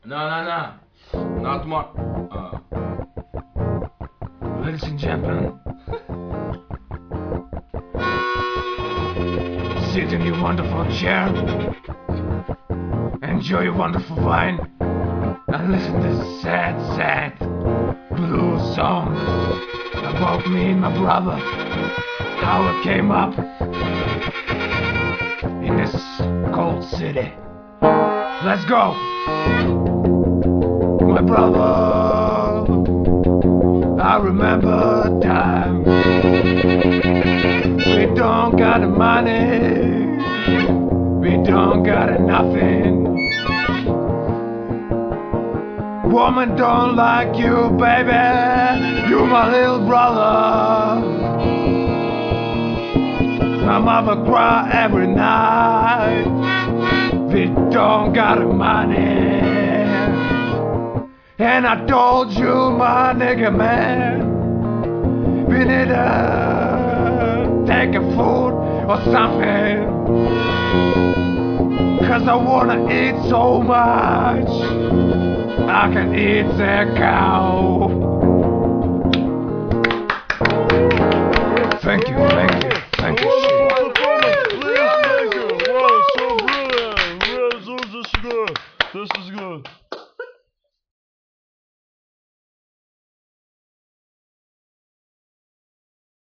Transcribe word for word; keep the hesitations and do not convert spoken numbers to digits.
No, no, no. Not more. Uh. Ladies and gentlemen, sit in your wonderful chair, enjoy your wonderful wine, and listen to this sad, sad blues song about me and my brother, how I came up in this cold city. Let's go! My brother, I remember a time we don't got the money, we don't got a nothing. Woman don't like you, baby, you my little brother. My mother cry every night, we don't got the money. And I told you, my nigga man, we need to take a food or something, cause I wanna eat so much I can eat that cow. Thank you, thank you.